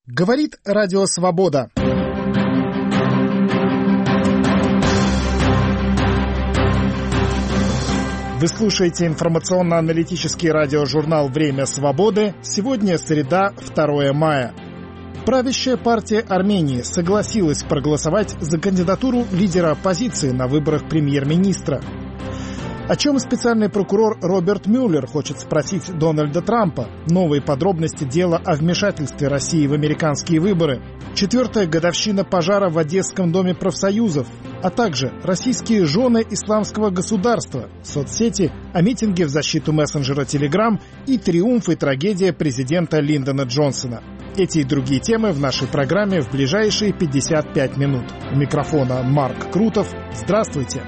Говорит Радио Свобода. Вы слушаете информационно-аналитический радиожурнал «Время свободы». Сегодня среда, 2 мая. Правящая партия Армении согласилась проголосовать за кандидатуру лидера оппозиции на выборах премьер-министра. О чем специальный прокурор Роберт Мюллер хочет спросить Дональда Трампа? Новые подробности дела о вмешательстве России в американские выборы. 4-я годовщина пожара в Одесском доме профсоюзов. А также российские жены исламского государства, соцсети, о митинге в защиту мессенджера Telegram и триумф и трагедия президента Линдона Джонсона. Эти и другие темы в нашей программе в ближайшие 55 минут. У микрофона Марк Крутов. Здравствуйте!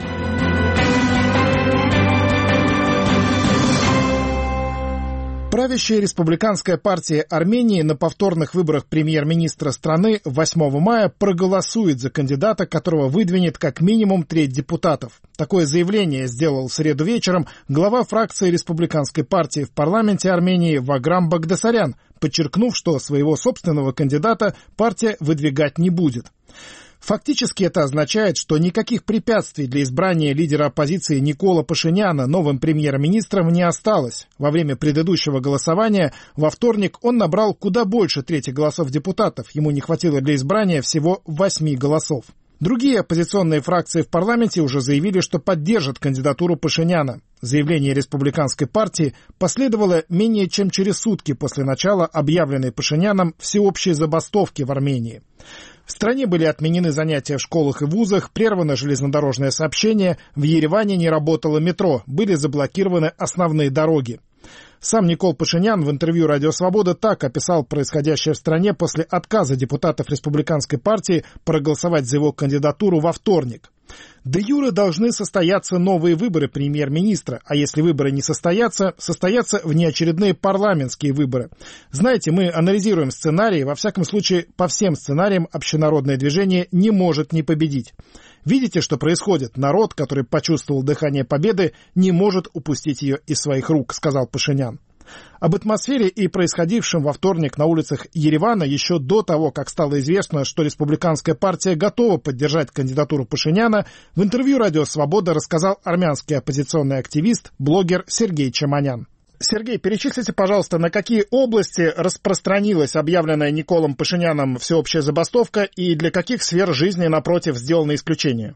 Правящая республиканская партия Армении на повторных выборах премьер-министра страны 8 мая проголосует за кандидата, которого выдвинет как минимум треть депутатов. Такое заявление сделал в среду вечером глава фракции республиканской партии в парламенте Армении Ваграм Багдасарян, подчеркнув, что своего собственного кандидата партия выдвигать не будет. Фактически это означает, что никаких препятствий для избрания лидера оппозиции Никола Пашиняна новым премьер-министром не осталось. Во время предыдущего голосования во вторник он набрал куда больше трети голосов депутатов. Ему не хватило для избрания всего 8 голосов. Другие оппозиционные фракции в парламенте уже заявили, что поддержат кандидатуру Пашиняна. Заявление республиканской партии последовало менее чем через сутки после начала объявленной Пашиняном всеобщей забастовки в Армении. В стране были отменены занятия в школах и вузах, прервано железнодорожное сообщение, в Ереване не работало метро, были заблокированы основные дороги. Сам Никол Пашинян в интервью «Радио Свобода» так описал происходящее в стране после отказа депутатов республиканской партии проголосовать за его кандидатуру во вторник. Де юре должны состояться новые выборы премьер-министра, а если выборы не состоятся, состоятся внеочередные парламентские выборы. Знаете, мы анализируем сценарии, во всяком случае, по всем сценариям общенародное движение не может не победить. Видите, что происходит? Народ, который почувствовал дыхание победы, не может упустить ее из своих рук, сказал Пашинян. Об атмосфере и происходившем во вторник на улицах Еревана еще до того, как стало известно, что республиканская партия готова поддержать кандидатуру Пашиняна, в интервью «Радио Свобода» рассказал армянский оппозиционный активист, блогер Сергей Чаманян. Сергей, перечислите, пожалуйста, на какие области распространилась объявленная Николом Пашиняном всеобщая забастовка и для каких сфер жизни, напротив, сделано исключение?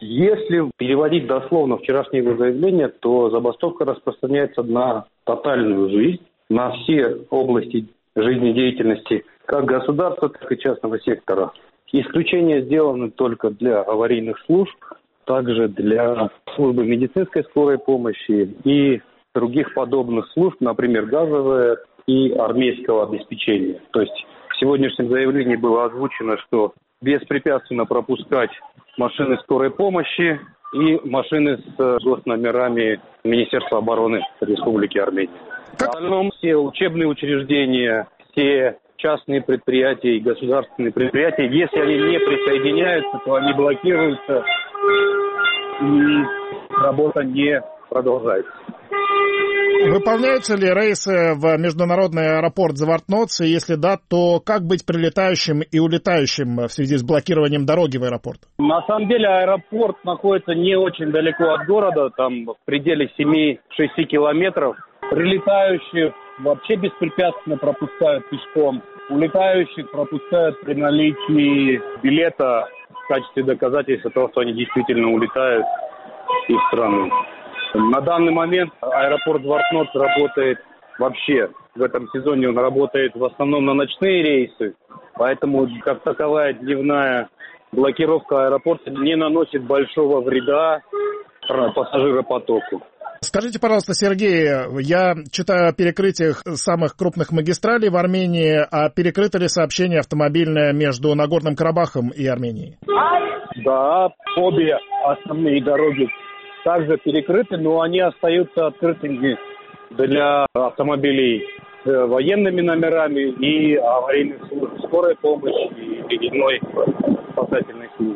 Если переводить дословно вчерашнее его заявление, то забастовка распространяется на тотальную жизнь, на все области жизнедеятельности как государства, так и частного сектора. Исключения сделаны только для аварийных служб, также для службы медицинской скорой помощи и других подобных служб, например, газовое и армейского обеспечения. То есть в сегодняшнем заявлении было озвучено, что беспрепятственно пропускать машины скорой помощи и машины с госномерами Министерства обороны Республики Армения. В остальном все учебные учреждения, все частные предприятия и государственные предприятия, если они не присоединяются, то они блокируются и работа не продолжается. Выполняются ли рейсы в международный аэропорт Завартноц? И если да, то как быть прилетающим и улетающим в связи с блокированием дороги в аэропорт? На самом деле аэропорт находится не очень далеко от города, там в пределе 7-6 километров. Прилетающих вообще беспрепятственно пропускают пешком. Улетающих пропускают при наличии билета в качестве доказательства того, что они действительно улетают из страны. На данный момент аэропорт Завартноц работает вообще. В этом сезоне он работает в основном на ночные рейсы, поэтому как таковая дневная блокировка аэропорта не наносит большого вреда пассажиропотоку. Скажите, пожалуйста, Сергей, я читаю о перекрытиях самых крупных магистралей в Армении, а перекрыто ли сообщение автомобильное между Нагорным Карабахом и Арменией? Да, обе основные дороги также перекрыты, но они остаются открытыми для автомобилей с военными номерами и аварийных служб скорой помощи и ледяной спасательной службы.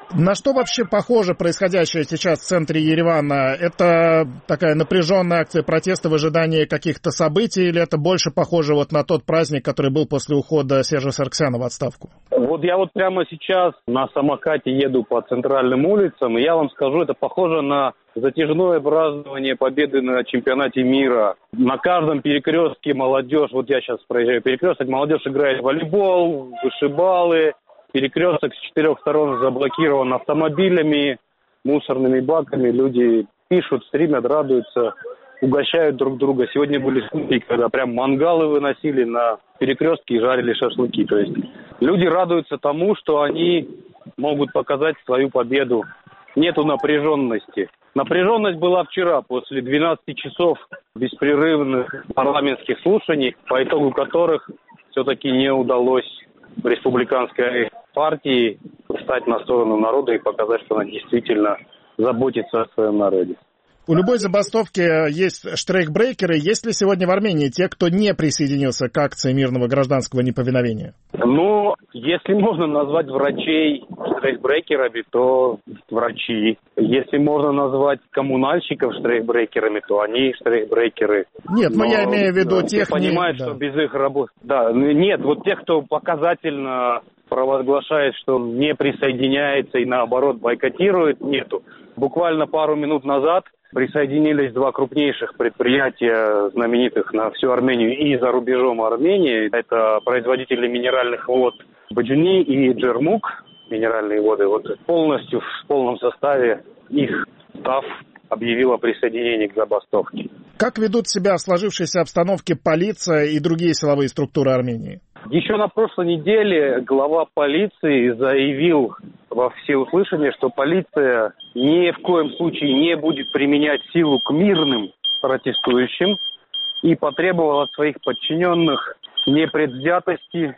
На что вообще похоже происходящее сейчас в центре Еревана? Это такая напряженная акция протеста в ожидании каких-то событий, или это больше похоже вот на тот праздник, который был после ухода Сержа Саргсяна в отставку? Вот я вот прямо сейчас на самокате еду по центральным улицам, и я вам скажу, это похоже на затяжное празднование победы на чемпионате мира. На каждом перекрестке молодежь, вот я сейчас проезжаю перекресток, молодежь играет в волейбол, вышибалы. Перекресток с 4 сторон заблокирован автомобилями, мусорными баками. Люди пишут, стримят, радуются, угощают друг друга. Сегодня были случаи, когда прям мангалы выносили на перекрестке и жарили шашлыки. То есть люди радуются тому, что они могут показать свою победу. Нету напряженности. Напряженность была вчера, после 12 часов беспрерывных парламентских слушаний, по итогу которых все-таки не удалось республиканской партии встать на сторону народа и показать, что она действительно заботится о своем народе. У любой забастовки есть штрейкбрейкеры. Есть ли сегодня в Армении те, кто не присоединился к акции мирного гражданского неповиновения? Ну, если можно назвать врачей штрейкбрейкерами, то врачи. Если можно назвать коммунальщиков штрейкбрейкерами, то они штрейкбрейкеры. Нет, но я имею в виду тех... Понимают, что без их работы... Да, нет, вот тех, кто показательно провозглашает, что не присоединяется и наоборот бойкотирует, нету. Буквально пару минут назад присоединились два крупнейших предприятия, знаменитых на всю Армению и за рубежом Армении. Это производители минеральных вод Баджуни и Джермук, минеральные воды. Вот полностью в полном составе их ТАФ объявила присоединение к забастовке. Как ведут себя в сложившейся обстановке полиция и другие силовые структуры Армении? Еще на прошлой неделе глава полиции заявил во всеуслышание, что полиция ни в коем случае не будет применять силу к мирным протестующим и потребовал от своих подчиненных непредвзятости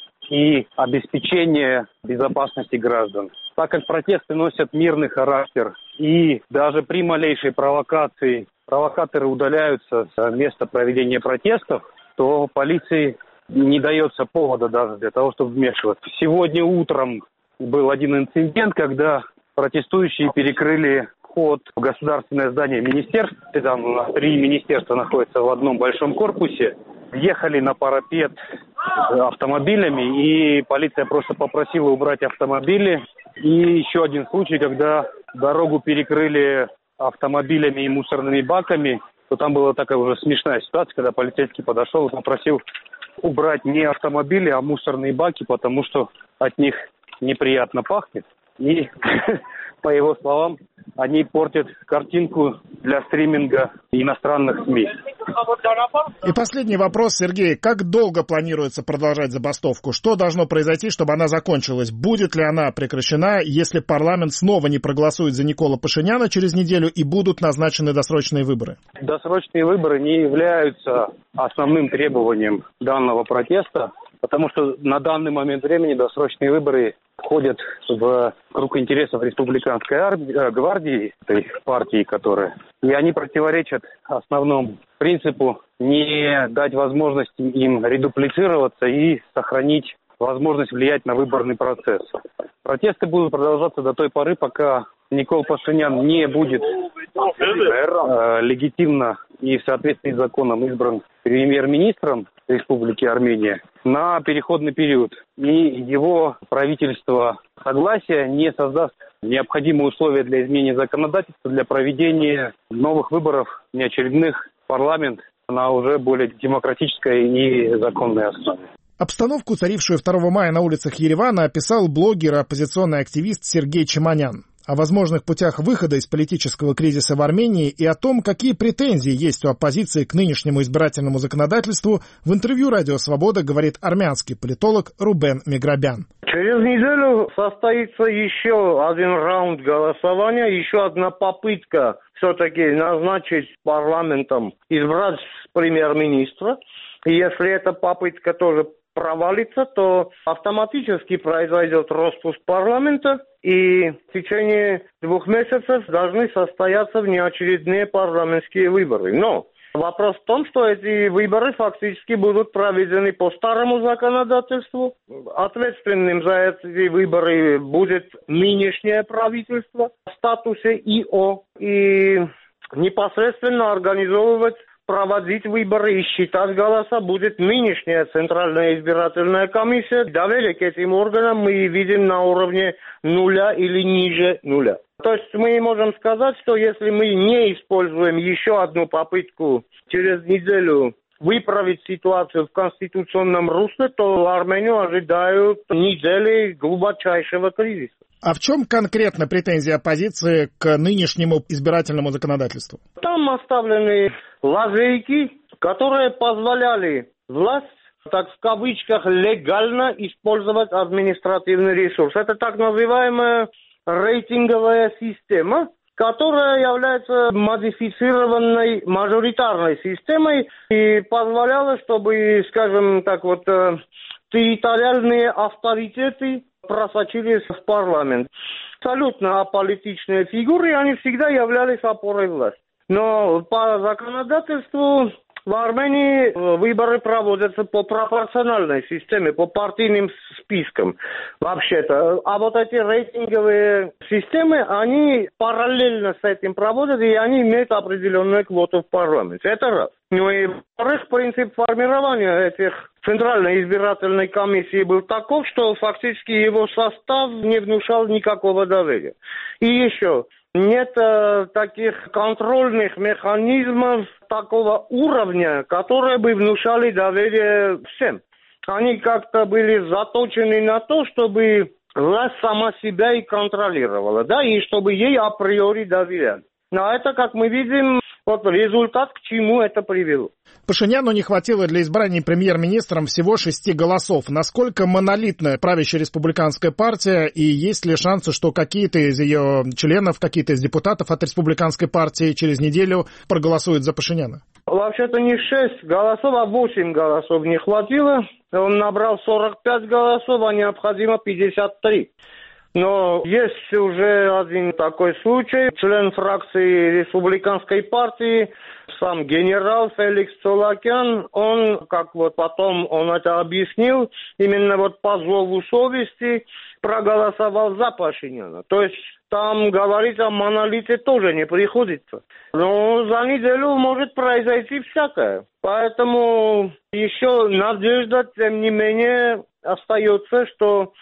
и обеспечения безопасности граждан. Так как протесты носят мирный характер и даже при малейшей провокации провокаторы удаляются с места проведения протестов, то полиции не дается повода даже для того, чтобы вмешиваться. Сегодня утром был один инцидент, когда протестующие перекрыли вход в государственное здание министерств. Там 3 министерства находятся в одном большом корпусе. Въехали на парапет автомобилями, и полиция просто попросила убрать автомобили. И еще один случай, когда дорогу перекрыли автомобилями и мусорными баками, то там была такая уже смешная ситуация, когда полицейский подошел и попросил убрать не автомобили, а мусорные баки, потому что от них неприятно пахнет. И, по его словам, они портят картинку для стриминга иностранных СМИ. И последний вопрос, Сергей. Как долго планируется продолжать забастовку? Что должно произойти, чтобы она закончилась? Будет ли она прекращена, если парламент снова не проголосует за Никола Пашиняна через неделю и будут назначены досрочные выборы? Досрочные выборы не являются основным требованием данного протеста, потому что на данный момент времени досрочные выборы входят в круг интересов республиканской гвардии, этой партии, которая, и они противоречат основному принципу не дать возможности им редуплицироваться и сохранить возможность влиять на выборный процесс. Протесты будут продолжаться до той поры, пока Никол Пашинян не будет легитимно и в соответствии с законом избран премьер-министром Республики Армения на переходный период. И его правительство согласия не создаст необходимые условия для изменения законодательства, для проведения новых выборов, неочередных, в парламент на уже более демократической и законной основе. Обстановку, царившую 2 мая на улицах Еревана, описал блогер и оппозиционный активист Сергей Чиманян. О возможных путях выхода из политического кризиса в Армении и о том, какие претензии есть у оппозиции к нынешнему избирательному законодательству, в интервью «Радио Свобода» говорит армянский политолог Рубен Миграбян. Через неделю состоится еще один раунд голосования, еще одна попытка все-таки назначить парламентом, избрать премьер-министра. И если эта попытка тоже провалится, то автоматически произойдет распуск парламента, и в течение 2 месяцев должны состояться внеочередные парламентские выборы. Но Вопрос в том, что эти выборы фактически будут проведены по старому законодательству. Ответственным за эти выборы будет нынешнее правительство в статусе ИО. И непосредственно организовывать, проводить выборы и считать голоса будет нынешняя Центральная избирательная комиссия. Доверие к этим органам мы видим на уровне нуля или ниже нуля. То есть мы можем сказать, что если мы не используем еще одну попытку через неделю выправить ситуацию в конституционном русле, то Армению ожидают недели глубочайшего кризиса. А в чем конкретно претензии оппозиции к нынешнему избирательному законодательству? Там оставлены лазейки, которые позволяли власть, так в кавычках, легально использовать административный ресурс. Это так называемая рейтинговая система, которая является модифицированной мажоритарной системой и позволяла, чтобы, скажем так, территориальные авторитеты просочились в парламент. Абсолютно аполитичные фигуры, они всегда являлись опорой власти. Но по законодательству в Армении выборы проводятся по пропорциональной системе, по партийным спискам вообще-то. А вот эти рейтинговые системы, они параллельно с этим проводят, и они имеют определенную квоту в парламенте. Это раз. Ну и во-вторых, принцип формирования этих Центральной избирательной комиссии был таков, что фактически его состав не внушал никакого доверия. И еще... Нет таких контрольных механизмов такого уровня, которые бы внушали доверие всем. Они как-то были заточены на то, чтобы власть сама себя и контролировала, да, и чтобы ей априори доверяли. Но это, как мы видим, результат, к чему это привело. Пашиняну не хватило для избрания премьер-министром всего 6 голосов. Насколько монолитная правящая республиканская партия, и есть ли шансы, что какие-то из ее членов, какие-то из депутатов от республиканской партии через неделю проголосуют за Пашиняна? Вообще-то не 6 голосов, а 8 голосов не хватило. Он набрал 45 голосов, а необходимо 53. Но есть уже один такой случай. Член фракции республиканской партии, сам генерал Феликс Цолакян, он, потом он это объяснил, именно по зову совести проголосовал за Пашиняна. То есть там говорить о монолите тоже не приходится. Но за неделю может произойти всякое. Поэтому еще надежда, тем не менее, остается, что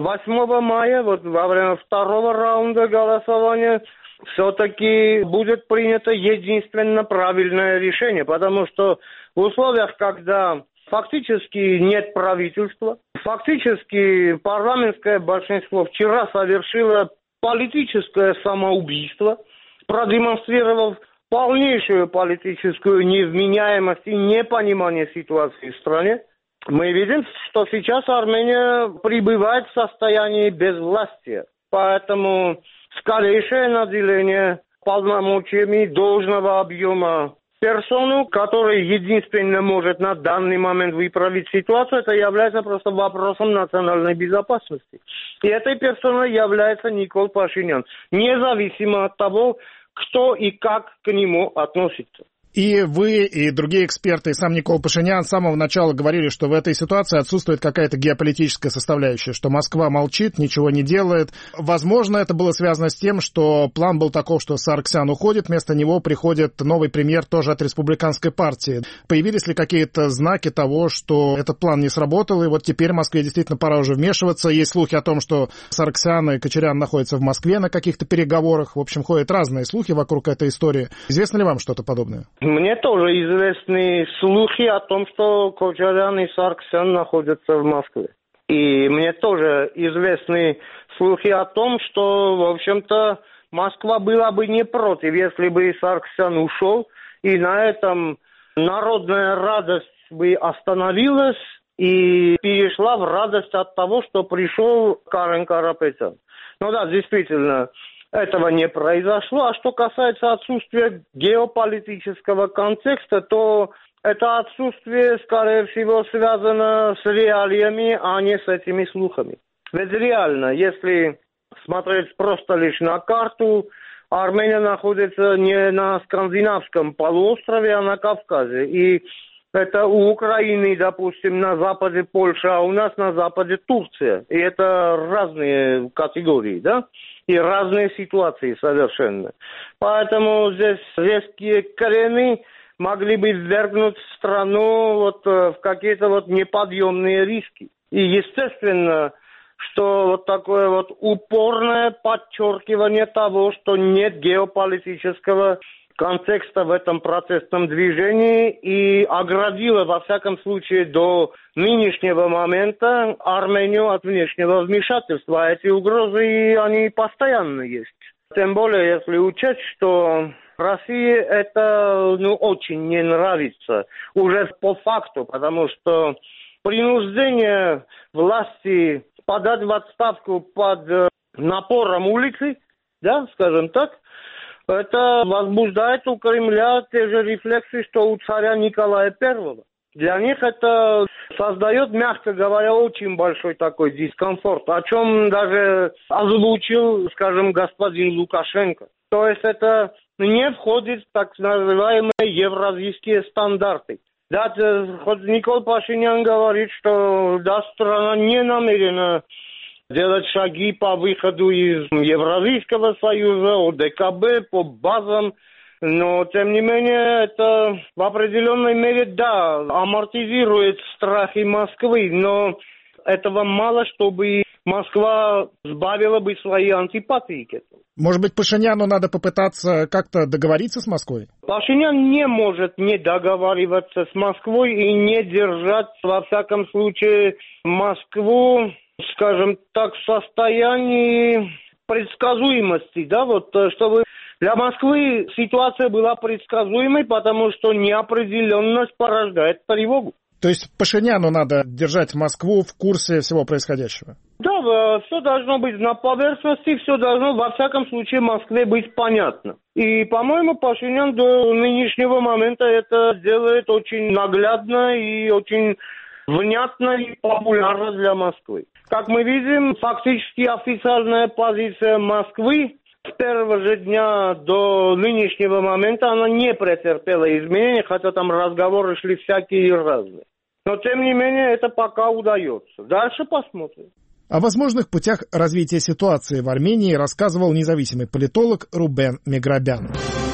8 мая, во время второго раунда голосования, все-таки будет принято единственно правильное решение, потому что в условиях, когда фактически нет правительства, фактически парламентское большинство вчера совершило политическое самоубийство, продемонстрировав полнейшую политическую невменяемость и непонимание ситуации в стране, мы видим, что сейчас Армения пребывает в состоянии безвластия. Поэтому скорейшее наделение полномочиями должного объема персону, который единственно может на данный момент выправить ситуацию, это является просто вопросом национальной безопасности. И этой персоной является Никол Пашинян, независимо от того, кто и как к нему относится. И вы, и другие эксперты, и сам Никол Пашинян с самого начала говорили, что в этой ситуации отсутствует какая-то геополитическая составляющая, что Москва молчит, ничего не делает. Возможно, это было связано с тем, что план был таков, что Саргсян уходит, вместо него приходит новый премьер тоже от республиканской партии. Появились ли какие-то знаки того, что этот план не сработал, и вот теперь Москве действительно пора уже вмешиваться? Есть слухи о том, что Саргсян и Кочарян находятся в Москве на каких-то переговорах. В общем, ходят разные слухи вокруг этой истории. Известно ли вам что-то подобное? Мне тоже известны слухи о том, что Кочарян и Саргсян находятся в Москве. И мне тоже известны слухи о том, что, в общем-то, Москва была бы не против, если бы Саргсян ушел, и на этом народная радость бы остановилась и перешла в радость от того, что пришел Карен Карапетян. Ну да, действительно, этого не произошло. А что касается отсутствия геополитического контекста, то это отсутствие, скорее всего, связано с реалиями, а не с этими слухами. Ведь реально, если смотреть просто лишь на карту, Армения находится не на Скандинавском полуострове, а на Кавказе. И это у Украины, допустим, на западе Польша, а у нас на западе Турция. И это разные категории, да? И разные ситуации совершенно. Поэтому здесь резкие корени могли бы ввергнуть страну в какие-то неподъемные риски. И естественно, что такое упорное подчеркивание того, что нет геополитического контекста в этом процессном движении и оградило, во всяком случае, до нынешнего момента Армению от внешнего вмешательства. А эти угрозы, они постоянно есть. Тем более, если учесть, что России это очень не нравится уже по факту, потому что принуждение власти подать в отставку под напором улицы, да, скажем так, это возбуждает у Кремля те же рефлексы, что у царя Николая I. Для них это создает, мягко говоря, очень большой такой дискомфорт, о чем даже озвучил, скажем, господин Лукашенко. То есть это не входит в так называемые евразийские стандарты. Да, хоть Никол Пашинян говорит, что страна не намерена делать шаги по выходу из Евразийского союза, ОДКБ, по базам, но, тем не менее, это в определенной мере, да, амортизирует страхи Москвы, но этого мало, чтобы Москва сбавила бы свои антипатии к этому. Может быть, Пашиняну надо попытаться как-то договориться с Москвой? Пашинян не может не договариваться с Москвой и не держать, во всяком случае, Москву, скажем так, в состоянии предсказуемости, да, чтобы для Москвы ситуация была предсказуемой, потому что неопределенность порождает тревогу. То есть Пашиняну надо держать Москву в курсе всего происходящего? Да, все должно быть на поверхности, все должно, во всяком случае, Москве быть понятно. И, по-моему, Пашинян до нынешнего момента это делает очень наглядно и очень внятно и популярно для Москвы. Как мы видим, фактически официальная позиция Москвы с первого же дня до нынешнего момента она не претерпела изменений, хотя там разговоры шли всякие и разные. Но, тем не менее, это пока удается. Дальше посмотрим. О возможных путях развития ситуации в Армении рассказывал независимый политолог Рубен Меграбян.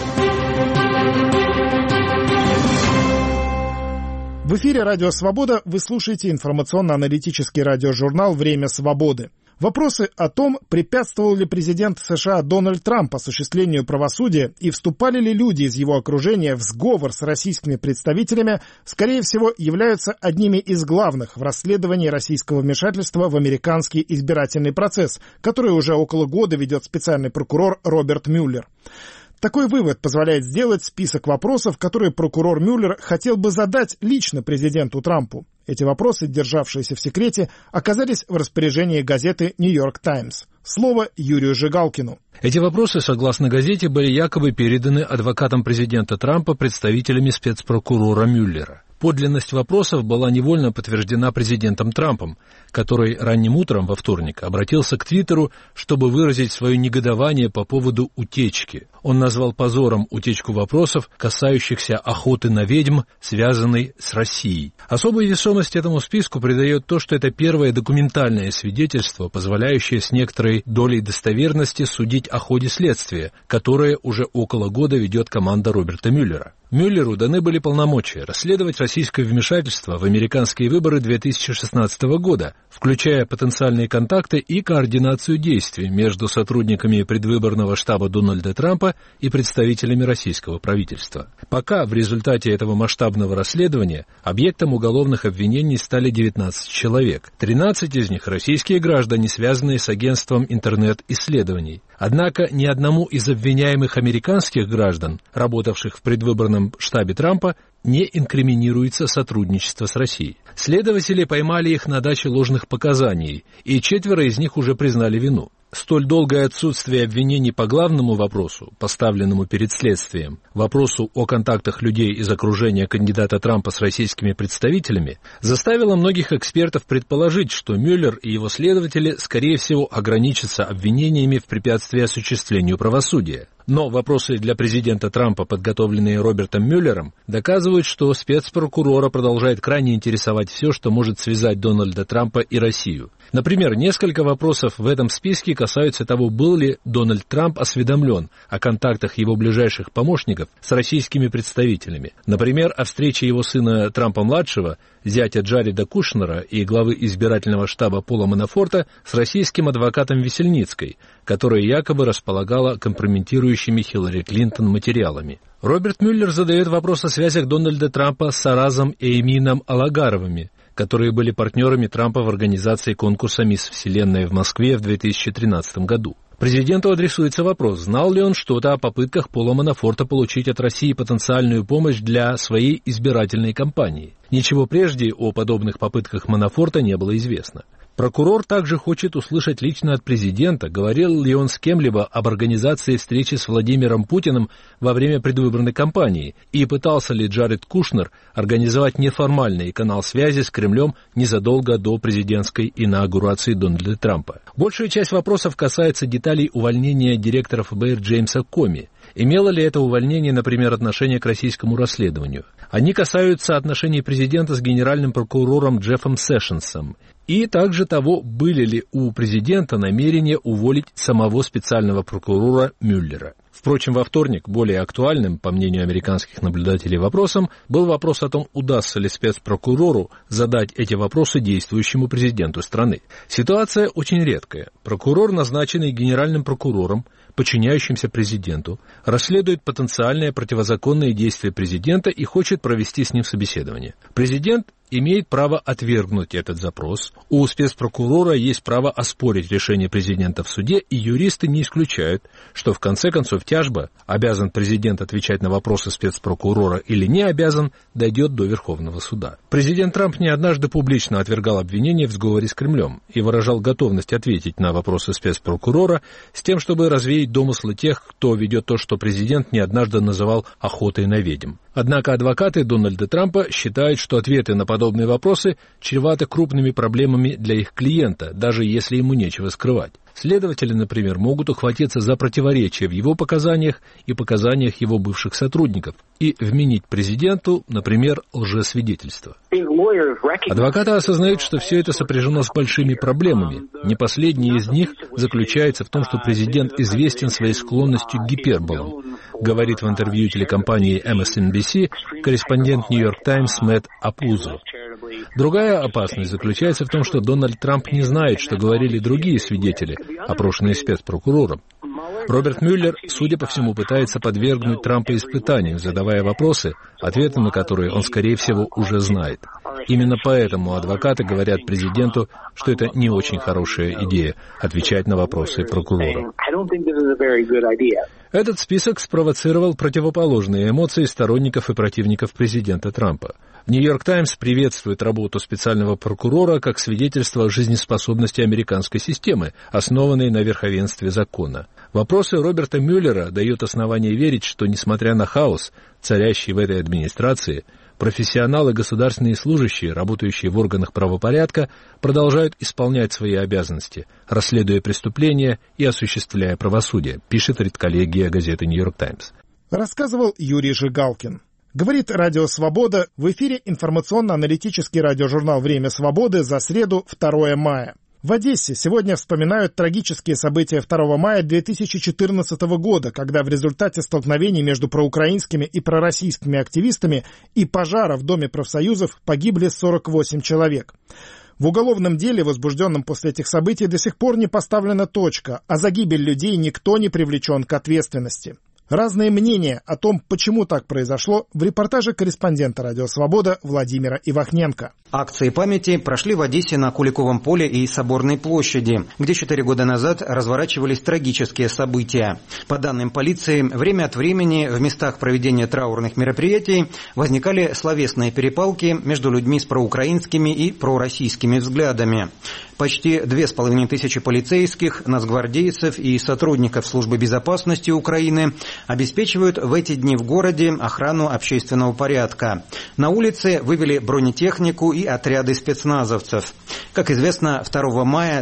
В эфире «Радио Свобода» вы слушаете информационно-аналитический радиожурнал «Время свободы». Вопросы о том, препятствовал ли президент США Дональд Трамп осуществлению правосудия и вступали ли люди из его окружения в сговор с российскими представителями, скорее всего, являются одними из главных в расследовании российского вмешательства в американский избирательный процесс, который уже около года ведет специальный прокурор Роберт Мюллер. Такой вывод позволяет сделать список вопросов, которые прокурор Мюллер хотел бы задать лично президенту Трампу. Эти вопросы, державшиеся в секрете, оказались в распоряжении газеты «Нью-Йорк Таймс». Слово Юрию Жигалкину. Эти вопросы, согласно газете, были якобы переданы адвокатам президента Трампа представителями спецпрокурора Мюллера. Подлинность вопросов была невольно подтверждена президентом Трампом, который ранним утром во вторник обратился к Твиттеру, чтобы выразить свое негодование по поводу утечки. Он назвал позором утечку вопросов, касающихся охоты на ведьм, связанной с Россией. Особую весомость этому списку придает то, что это первое документальное свидетельство, позволяющее с некоторой долей достоверности судить о ходе следствия, которое уже около года ведет команда Роберта Мюллера. Мюллеру даны были полномочия расследовать российское вмешательство в американские выборы 2016 года, включая потенциальные контакты и координацию действий между сотрудниками предвыборного штаба Дональда Трампа и представителями российского правительства. Пока в результате этого масштабного расследования объектом уголовных обвинений стали 19 человек. 13 из них российские граждане, связанные с агентством интернет-исследований. Однако ни одному из обвиняемых американских граждан, работавших в предвыборном штабе Трампа, не инкриминируется сотрудничество с Россией. Следователи поймали их на даче ложных показаний, и 4 из них уже признали вину. Столь долгое отсутствие обвинений по главному вопросу, поставленному перед следствием, вопросу о контактах людей из окружения кандидата Трампа с российскими представителями, заставило многих экспертов предположить, что Мюллер и его следователи, скорее всего, ограничатся обвинениями в препятствии осуществлению правосудия. Но вопросы для президента Трампа, подготовленные Робертом Мюллером, доказывают, что спецпрокурора продолжает крайне интересовать все, что может связать Дональда Трампа и Россию. Например, несколько вопросов в этом списке касаются того, был ли Дональд Трамп осведомлен о контактах его ближайших помощников с российскими представителями. Например, о встрече его сына Трампа-младшего, зятя Джареда Кушнера и главы избирательного штаба Пола Манафорта с российским адвокатом Весельницкой, которая якобы располагала компрометирующими Хиллари Клинтон материалами. Роберт Мюллер задает вопрос о связях Дональда Трампа с Аразом и Эмином Алагаровыми, которые были партнерами Трампа в организации конкурса «Мисс Вселенная» в Москве в 2013 году. Президенту адресуется вопрос, знал ли он что-то о попытках Пола Манафорта получить от России потенциальную помощь для своей избирательной кампании. Ничего прежде о подобных попытках Манафорта не было известно. Прокурор также хочет услышать лично от президента, говорил ли он с кем-либо об организации встречи с Владимиром Путиным во время предвыборной кампании и пытался ли Джаред Кушнер организовать неформальный канал связи с Кремлем незадолго до президентской инаугурации Дональда Трампа. Большая часть вопросов касается деталей увольнения директора ФБР Джеймса Коми. Имело ли это увольнение, например, отношение к российскому расследованию? Они касаются отношений президента с генеральным прокурором Джеффом Сэшенсом и также того, были ли у президента намерения уволить самого специального прокурора Мюллера. Впрочем, во вторник более актуальным, по мнению американских наблюдателей, вопросом был вопрос о том, удастся ли спецпрокурору задать эти вопросы действующему президенту страны. Ситуация очень редкая. Прокурор, назначенный генеральным прокурором, подчиняющимся президенту, расследует потенциальное противозаконное действие президента и хочет провести с ним собеседование. Президент имеет право отвергнуть этот запрос. У спецпрокурора есть право оспорить решение президента в суде, и юристы не исключают, что в конце концов тяжба, обязан президент отвечать на вопросы спецпрокурора или не обязан, дойдет до Верховного суда. Президент Трамп не однажды публично отвергал обвинения в сговоре с Кремлем и выражал готовность ответить на вопросы спецпрокурора с тем, чтобы развеять домыслы тех, кто ведет то, что президент не однажды называл охотой на ведьм. Однако адвокаты Дональда Трампа считают, что ответы на подобные вопросы чреваты крупными проблемами для их клиента, даже если ему нечего скрывать. Следователи, например, могут ухватиться за противоречия в его показаниях и показаниях его бывших сотрудников и вменить президенту, например, лжесвидетельство. Адвокаты осознают, что все это сопряжено с большими проблемами. Не последняя из них заключается в том, что президент известен своей склонностью к гиперболам, говорит в интервью телекомпании MSNBC корреспондент «Нью-Йорк Таймс» Мэтт Апузо. Другая опасность заключается в том, что Дональд Трамп не знает, что говорили другие свидетели, опрошенные спецпрокурором. Роберт Мюллер, судя по всему, пытается подвергнуть Трампа испытанию, задавая вопросы, ответы на которые он, скорее всего, уже знает. Именно поэтому адвокаты говорят президенту, что это не очень хорошая идея — отвечать на вопросы прокурора. Этот список спровоцировал противоположные эмоции сторонников и противников президента Трампа. «Нью-Йорк Таймс» приветствует работу специального прокурора как свидетельство о жизнеспособности американской системы, основанной на верховенстве закона. Вопросы Роберта Мюллера дают основание верить, что, несмотря на хаос, царящий в этой администрации, профессионалы и государственные служащие, работающие в органах правопорядка, продолжают исполнять свои обязанности, расследуя преступления и осуществляя правосудие, пишет редколлегия газеты «Нью-Йорк Таймс». Рассказывал Юрий Жигалкин. Говорит Радио Свобода, в эфире информационно-аналитический радиожурнал «Время свободы» за среду 2 мая. В Одессе сегодня вспоминают трагические события 2 мая 2014 года, когда в результате столкновений между проукраинскими и пророссийскими активистами и пожара в Доме профсоюзов погибли 48 человек. В уголовном деле, возбужденном после этих событий, до сих пор не поставлена точка, а за гибель людей никто не привлечен к ответственности. Разные мнения о том, почему так произошло, в репортаже корреспондента «Радио Свобода» Владимира Ивахненко. Акции памяти прошли в Одессе на Куликовом поле и Соборной площади, где 4 года назад разворачивались трагические события. По данным полиции, время от времени в местах проведения траурных мероприятий возникали словесные перепалки между людьми с проукраинскими и пророссийскими взглядами. Почти 2500 полицейских, нацгвардейцев и сотрудников Службы безопасности Украины обеспечивают в эти дни в городе охрану общественного порядка. На улице вывели бронетехнику и отряды спецназовцев. Как известно, 2 мая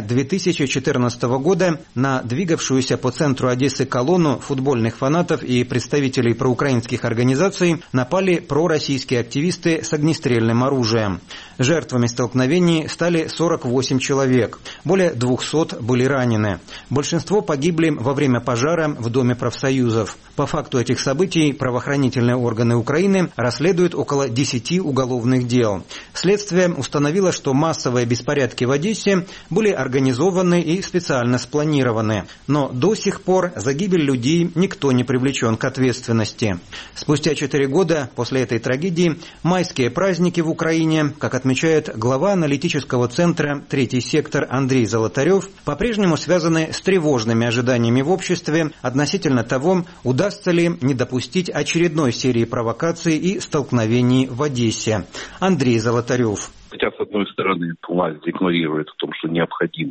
2014 года на двигавшуюся по центру Одессы колонну футбольных фанатов и представителей проукраинских организаций напали пророссийские активисты с огнестрельным оружием. Жертвами столкновений стали 48 человек. Более 200 были ранены. Большинство погибли во время пожара в Доме профсоюзов. По факту этих событий правоохранительные органы Украины расследуют около 10 уголовных дел. Следствие установило, что массовые беспорядки в Одессе были организованы и специально спланированы. Но до сих пор за гибель людей никто не привлечен к ответственности. Спустя 4 года после этой трагедии майские праздники в Украине, как отмечает глава аналитического центра «Третий сектор» Андрей Золотарев, по-прежнему связаны с тревожными ожиданиями в обществе относительно того, удастся ли не допустить очередной серии провокаций и столкновений в Одессе. Андрей Золотарев. Хотя, с одной стороны, власть декларирует о том, что необходим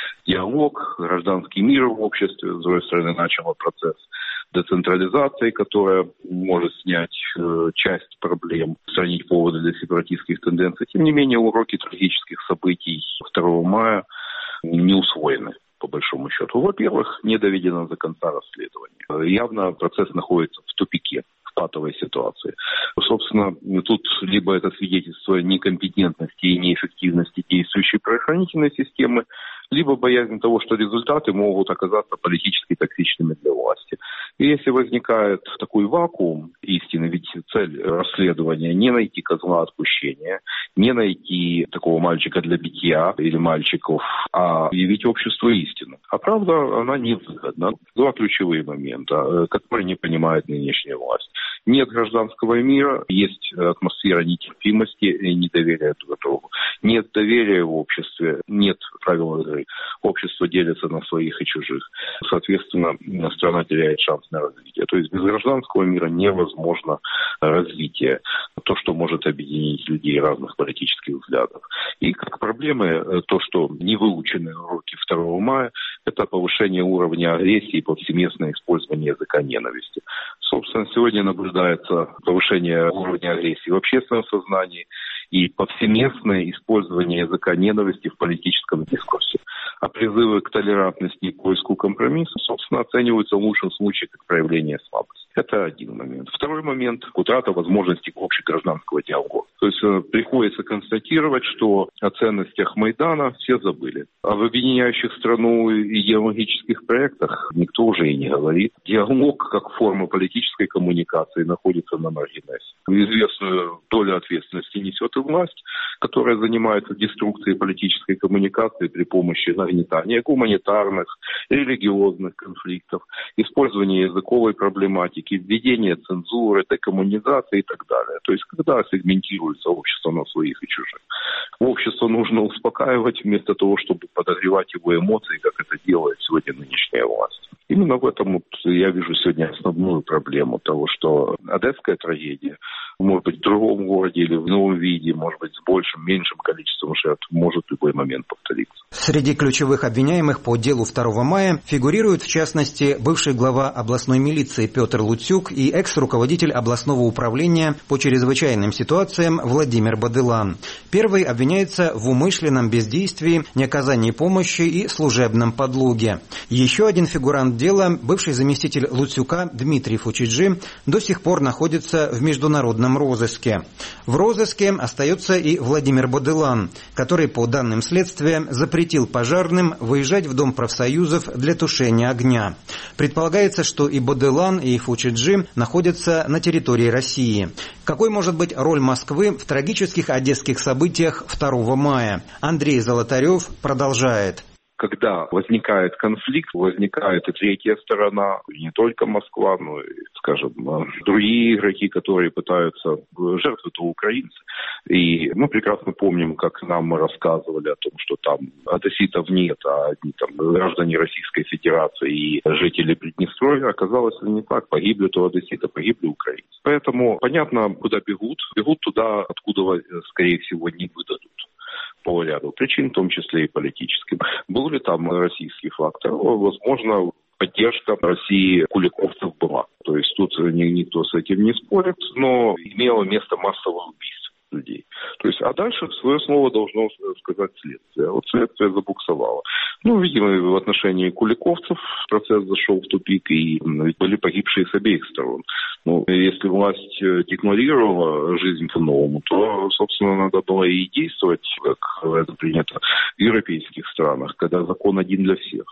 диалог, гражданский мир в обществе, с другой стороны, начала процесс децентрализации, которая может снять часть проблем, устранить поводы для сепаратистских тенденций. Тем не менее, уроки трагических событий 2 мая не усвоены, по большому счету. Во-первых, не доведено до конца расследование. Явно процесс находится в тупике, в патовой ситуации. Собственно, тут либо это свидетельство некомпетентности и неэффективности действующей правоохранительной системы, либо боязнь того, что результаты могут оказаться политически токсичными для власти. И если возникает такой вакуум истины, ведь цель расследования не найти козла отпущения, не найти такого мальчика для битья или мальчиков, а явить обществу истину. А правда, она невыгодна. 2 ключевые момента, которые не понимает нынешняя власть. Нет гражданского мира, есть атмосфера нетерпимости и недоверия друг к другу. Нет доверия в обществе, нет правил игры. Общество делится на своих и чужих. Соответственно, страна теряет шанс на развитие. То есть без гражданского мира невозможно развитие. То, что может объединить людей разных политических взглядов. И как проблемы, то, что не выучены уроки 2 мая, это повышение уровня агрессии и повсеместное использование языка ненависти. Собственно, сегодня наблюдается повышение уровня агрессии в общественном сознании и повсеместное использование языка ненависти в политическом дискурсе. А призывы к толерантности и поиску компромисса, собственно, оцениваются в лучшем случае как проявление слабости. Это один момент. Второй момент – утрата возможности общегражданского диалога. То есть приходится констатировать, что о ценностях Майдана все забыли. А в объединяющих страну идеологических проектах никто уже и не говорит. Диалог как форма политической коммуникации находится на маргинесе. Известную долю ответственности несет и власть, которая занимается деструкцией политической коммуникации при помощи нагнетания гуманитарных, религиозных конфликтов, использования языковой проблематики, введения цензуры, декоммунизации и так далее. То есть, когда сегментируется общество на своих и чужих. Общество нужно успокаивать вместо того, чтобы подогревать его эмоции, как это делает сегодня нынешняя власть. Именно в этом вот я вижу сегодня основную проблему того, что одесская трагедия, может быть, в другом городе или в новом виде, может быть, с большим, меньшим количеством жертв, может в любой момент повториться. Среди ключевых обвиняемых по делу 2 мая фигурируют, в частности, бывший глава областной милиции Петр Луцюк и экс-руководитель областного управления по чрезвычайным ситуациям Владимир Бадылан. Первый обвиняется в умышленном бездействии, неоказании помощи и служебном подлоге. Еще один фигурант дела, бывший заместитель Луцюка Дмитрий Фучиджи, до сих пор находится в международном розыске. В розыске остается и Владимир Бадылан, который, по данным следствия, запретил пожарным выезжать в Дом профсоюзов для тушения огня. Предполагается, что и Бадылан, и Фучиджи находятся на территории России. Какой может быть роль Москвы в трагических одесских событиях 2 мая? Андрей Золотарев продолжает. Когда возникает конфликт, возникает и третья сторона, и не только Москва, но и, скажем, другие игроки, которые пытаются, жертвы-то украинцы. И мы прекрасно помним, как нам рассказывали о том, что там одесситов нет, а одни там граждане Российской Федерации и жители Приднестровья. Оказалось, что не так. Погибли то одесситы, погибли украинцы. Поэтому понятно, куда бегут. Бегут туда, откуда, скорее всего, не выдадут. по ряду причин, в том числе и политическим. Был ли там российский фактор? Возможно, поддержка России куликовцев была. То есть тут никто с этим не спорит, но имело место массовое убийство людей. То есть, а дальше свое слово должно сказать следствие. Вот следствие забуксовало. Видимо, в отношении куликовцев процесс зашел в тупик, и были погибшие с обеих сторон. Если власть игнорировала жизнь по-новому, то, собственно, надо было и действовать, как это принято в европейских странах, когда закон один для всех.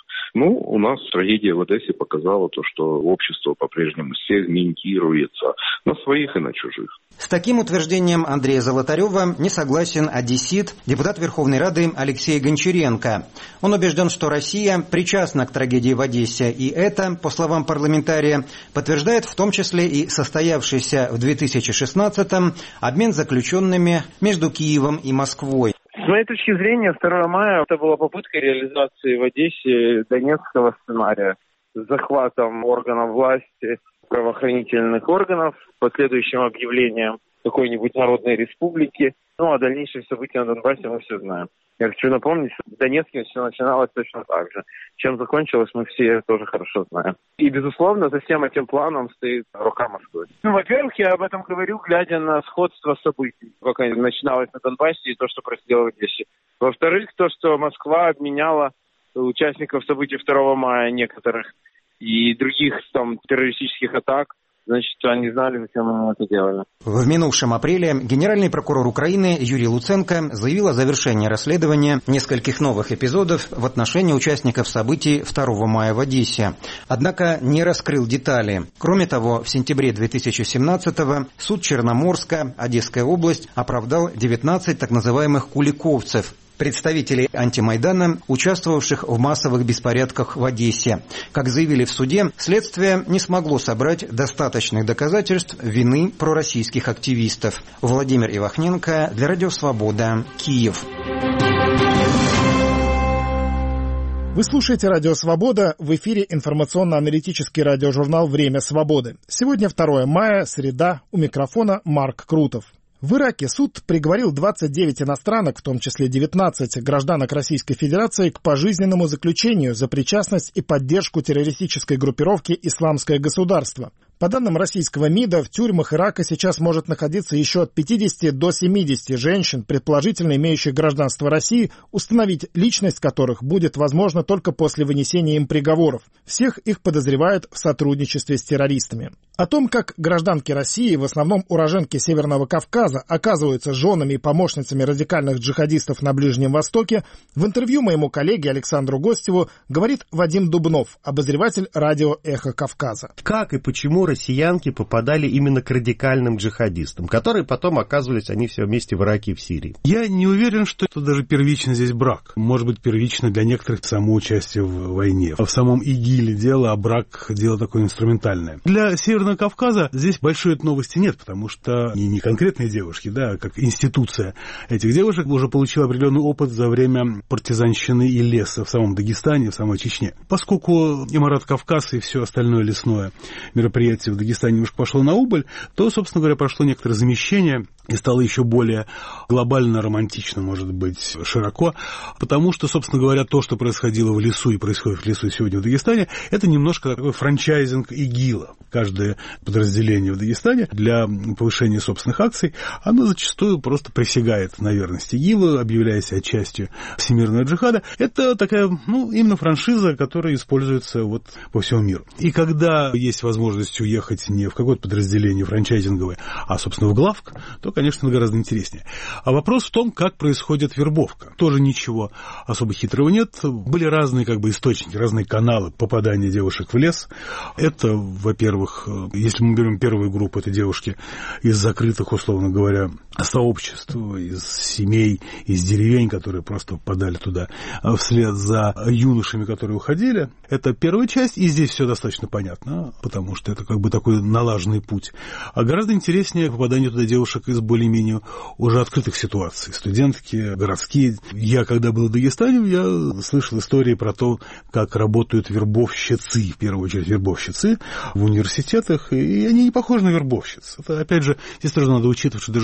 У нас трагедия в Одессе показала то, что общество по-прежнему сегментируется на своих и на чужих. С таким утверждением Андрея Золотарева не согласен одессит, депутат Верховной Рады Алексей Гончаренко. Он убежден, что Россия причастна к трагедии в Одессе, и это, по словам парламентария, подтверждает в том числе и состоявшийся в 2016-м обмен заключенными между Киевом и Москвой. С моей точки зрения, 2 мая это была попытка реализации в Одессе донецкого сценария с захватом органов власти, правоохранительных органов, последующим объявлением какой-нибудь народной республики. А дальнейшие события на Донбассе мы все знаем. Я хочу напомнить, что в Донецке все начиналось точно так же. Чем закончилось, мы все тоже хорошо знаем. И, безусловно, за всем этим планом стоит рука Москвы. Во-первых, я об этом говорю, глядя на сходство событий, как начиналось на Донбассе и то, что происходило в Одессе. Во-вторых, то, что Москва обменяла участников событий 2 мая некоторых и других террористических атак, значит, они знали, зачем они это делали. В минувшем апреле генеральный прокурор Украины Юрий Луценко заявил о завершении расследования нескольких новых эпизодов в отношении участников событий 2 мая в Одессе. Однако не раскрыл детали. Кроме того, в сентябре 2017-го суд Черноморска, Одесская область, оправдал 19 так называемых куликовцев, представителей антимайдана, участвовавших в массовых беспорядках в Одессе. Как заявили в суде, следствие не смогло собрать достаточных доказательств вины пророссийских активистов. Владимир Ивахненко для Радио Свобода, Киев. Вы слушаете Радио Свобода, в эфире информационно-аналитический радиожурнал «Время свободы». Сегодня 2 мая, среда, у микрофона Марк Крутов. В Ираке суд приговорил 29 иностранок, в том числе 19 гражданок Российской Федерации, к пожизненному заключению за причастность и поддержку террористической группировки «Исламское государство». По данным российского МИДа, в тюрьмах Ирака сейчас может находиться еще от 50 до 70 женщин, предположительно имеющих гражданство России, установить личность которых будет возможно только после вынесения им приговоров. Всех их подозревают в сотрудничестве с террористами. О том, как гражданки России, в основном уроженки Северного Кавказа, оказываются женами и помощницами радикальных джихадистов на Ближнем Востоке, в интервью моему коллеге Александру Гостеву говорит Вадим Дубнов, обозреватель радио «Эхо Кавказа». Как и почему россиянки попадали именно к радикальным джихадистам, которые потом оказывались, они все вместе в Ираке и в Сирии? Я не уверен, что это даже первично здесь брак. Может быть, первично для некоторых само участие в войне. В самом ИГИЛе дело, а брак дело такое инструментальное. Для Северного Кавказа здесь большой новости нет, потому что не конкретные девушки, да, как институция этих девушек уже получила определенный опыт за время партизанщины и леса в самом Дагестане, в самой Чечне. Поскольку Имарат Кавказ и все остальное лесное мероприятие в Дагестане немножко пошло на убыль, то, собственно говоря, прошло некоторое замещение и стало еще более глобально, романтично, может быть, широко, потому что, собственно говоря, то, что происходило в лесу и происходит в лесу сегодня в Дагестане, это немножко такой франчайзинг ИГИЛа. Каждое подразделение в Дагестане для повышения собственных акций, оно зачастую просто присягает на верность ИГИЛу, объявляя себя частью всемирного джихада. Это такая, именно франшиза, которая используется вот по всему миру. И когда есть возможность уехать не в какое-то подразделение франчайзинговое, а, собственно, в главк, то, конечно, гораздо интереснее. А вопрос в том, как происходит вербовка. Тоже ничего особо хитрого нет. Были разные источники, разные каналы попадания девушек в лес. Это, во-первых, если мы берем первую группу, это девушки из закрытых, условно говоря, сообществ, из семей, из деревень, которые просто попадали туда вслед за юношами, которые уходили. Это первая часть, и здесь все достаточно понятно, потому что это такой налаженный путь. А гораздо интереснее попадание туда девушек из более-менее уже открытых ситуаций. Студентки, городские. Я, когда был в Дагестане, я слышал истории про то, как работают вербовщицы, в первую очередь вербовщицы в университетах, и они не похожи на вербовщиц. Это, опять же, здесь тоже надо учитывать, что даже в университетах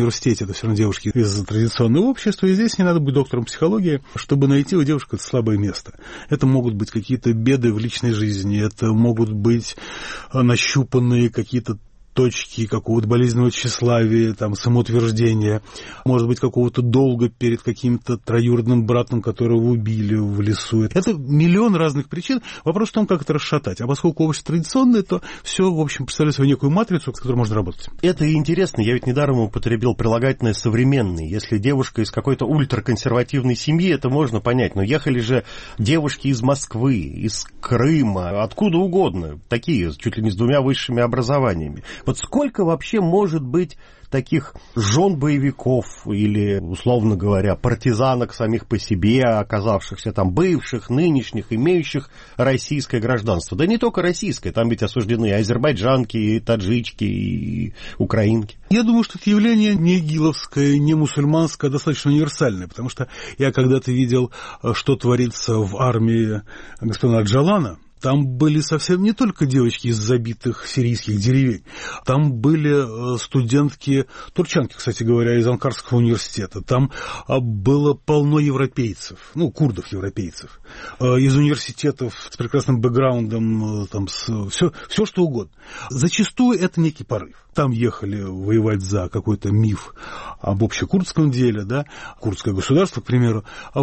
университете это все равно девушки из традиционного общества, и здесь не надо быть доктором психологии, чтобы найти у девушек это слабое место. Это могут быть какие-то беды в личной жизни, это могут быть нащупанные какие-то точки какого-то болезненного тщеславия, там, самоутверждения, может быть, какого-то долга перед каким-то троюродным братом, которого убили в лесу. Это миллион разных причин. Вопрос в том, как это расшатать. А поскольку общество традиционное, то все, в общем, представляет собой некую матрицу, с которой можно работать. Это интересно. Я ведь недаром употребил прилагательное «современный». Если девушка из какой-то ультраконсервативной семьи, это можно понять. Но ехали же девушки из Москвы, из Крыма, откуда угодно. Такие, чуть ли не с 2 высшими образованиями. Вот сколько вообще может быть таких жен боевиков или, условно говоря, партизанок самих по себе, оказавшихся там бывших, нынешних, имеющих российское гражданство? Да не только российское, там ведь осуждены и азербайджанки, и таджички, и украинки. Я думаю, что это явление не игиловское, не мусульманское, а достаточно универсальное, потому что я когда-то видел, что творится в армии господина Джалана. Там были совсем не только девочки из забитых сирийских деревень. Там были студентки, турчанки, кстати говоря, из Анкарского университета. Там было полно европейцев, курдов европейцев, из университетов с прекрасным бэкграундом, там все что угодно. Зачастую это некий порыв. Там ехали воевать за какой-то миф об общекурдском деле, да, курдское государство, к примеру,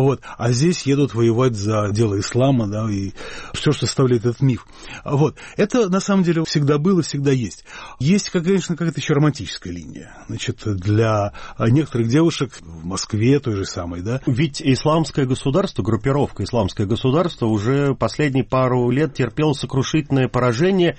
а здесь едут воевать за дело ислама, да, и все, что составляет этот миф. Это на самом деле всегда было, всегда есть. Есть, конечно, какая-то еще романтическая линия. Значит, для некоторых девушек в Москве той же самой, да. Ведь исламское государство, группировка исламское государство уже последние пару лет терпело сокрушительное поражение,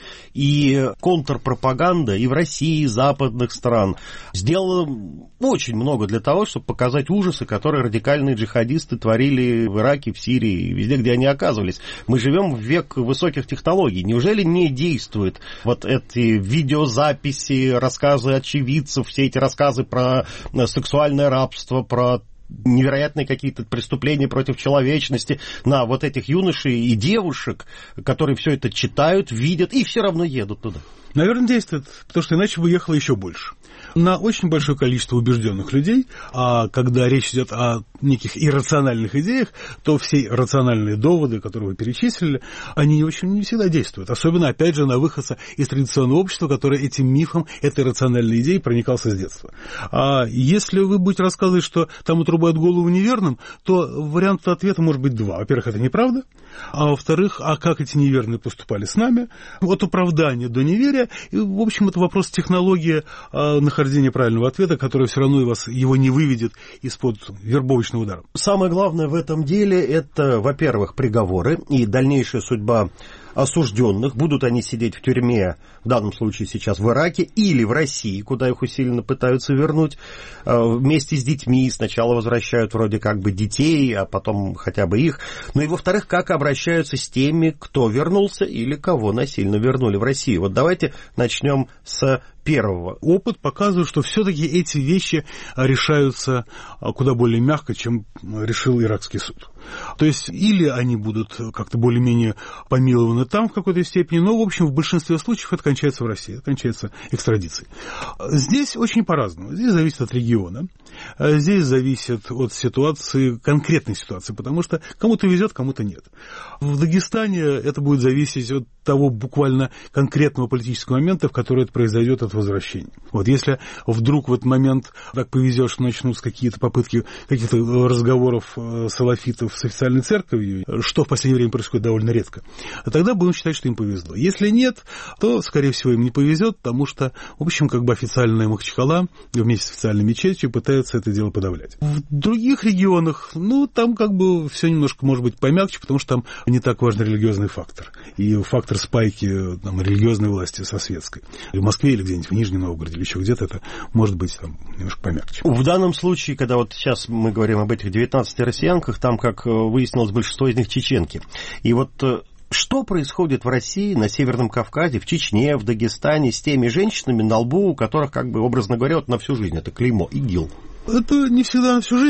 и контрпропаганда и в России, и западных стран сделала очень много для того, чтобы показать ужасы, которые радикальные джихадисты творили в Ираке, в Сирии, везде, где они оказывались. Мы живем в век высоких технологий. Неужели не действуют эти видеозаписи, рассказы очевидцев, все эти рассказы про сексуальное рабство, про невероятные какие-то преступления против человечности на этих юношей и девушек, которые все это читают, видят и все равно едут туда? Наверное, действует, потому что иначе бы ехало еще больше. На очень большое количество убежденных людей, а когда речь идет о неких иррациональных идеях, то все рациональные доводы, которые вы перечислили, они очень не всегда действуют. Особенно, опять же, на выходца из традиционного общества, которое этим мифом, этой рациональной идеей проникался с детства. А если вы будете рассказывать, что там отрубают голову неверным, то вариант ответа может быть 2. Во-первых, это неправда. А во-вторых, а как эти неверные поступали с нами? От оправдания до неверия. И, в общем, это вопрос технологии нахождения правильного ответа, который все равно его не выведет из-под вербовочного удара. Самое главное в этом деле – это, во-первых, приговоры и дальнейшая судьба осужденных. Будут они сидеть в тюрьме, в данном случае сейчас в Ираке, или в России, куда их усиленно пытаются вернуть, вместе с детьми. Сначала возвращают вроде как бы детей, а потом хотя бы их. Ну и, во-вторых, как обращаются с теми, кто вернулся или кого насильно вернули в Россию. Давайте начнем с первого. Опыт показывает, что все-таки эти вещи решаются куда более мягко, чем решил иракский суд. То есть, или они будут как-то более-менее помилованы там в какой-то степени, но, в общем, в большинстве случаев это кончается в России, это кончается экстрадицией. Здесь очень по-разному. Здесь зависит от региона, здесь зависит от ситуации, конкретной ситуации, потому что кому-то везет, кому-то нет. В Дагестане это будет зависеть от того буквально конкретного политического момента, в который это произойдет, от возвращения. Если вдруг в этот момент так повезет, что начнутся какие-то попытки каких-то разговоров салафитов с официальной церковью, что в последнее время происходит довольно редко, тогда будем считать, что им повезло. Если нет, то, скорее всего, им не повезет, потому что, в общем, официальная Махачкала вместе с официальной мечетью пытается это дело подавлять. В других регионах, там все немножко может быть помягче, потому что там не так важен религиозный фактор. И фактор спайки религиозной власти со светской. И в Москве или где-нибудь в Нижнем Новгороде или еще где-то это может быть немножко помягче. В данном случае, когда сейчас мы говорим об этих 19 россиянках, там, как выяснилось, большинство из них чеченки. И что происходит в России, на Северном Кавказе, в Чечне, в Дагестане с теми женщинами, на лбу у которых, образно говоря, на всю жизнь это клеймо, ИГИЛ? Это не всегда на всю жизнь.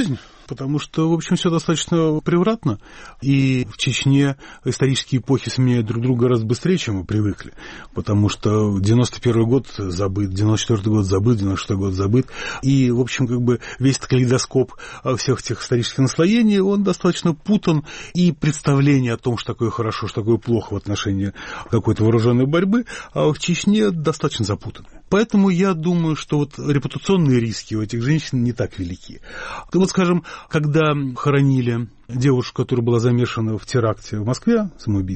Потому что, в общем, все достаточно превратно. И в Чечне исторические эпохи сменяют друг друга гораздо быстрее, чем мы привыкли. Потому что 91 год забыт, 94 год забыт, 96 год забыт. И, в общем, как бы весь калейдоскоп всех этих исторических наслоений, он достаточно путан. И представление о том, что такое хорошо, что такое плохо в отношении какой-то вооруженной борьбы, в Чечне достаточно запутаны. Поэтому я думаю, что вот репутационные риски у этих женщин не так велики. Вот, скажем, когда хоронили девушку, которая была замешана в теракте в Москве,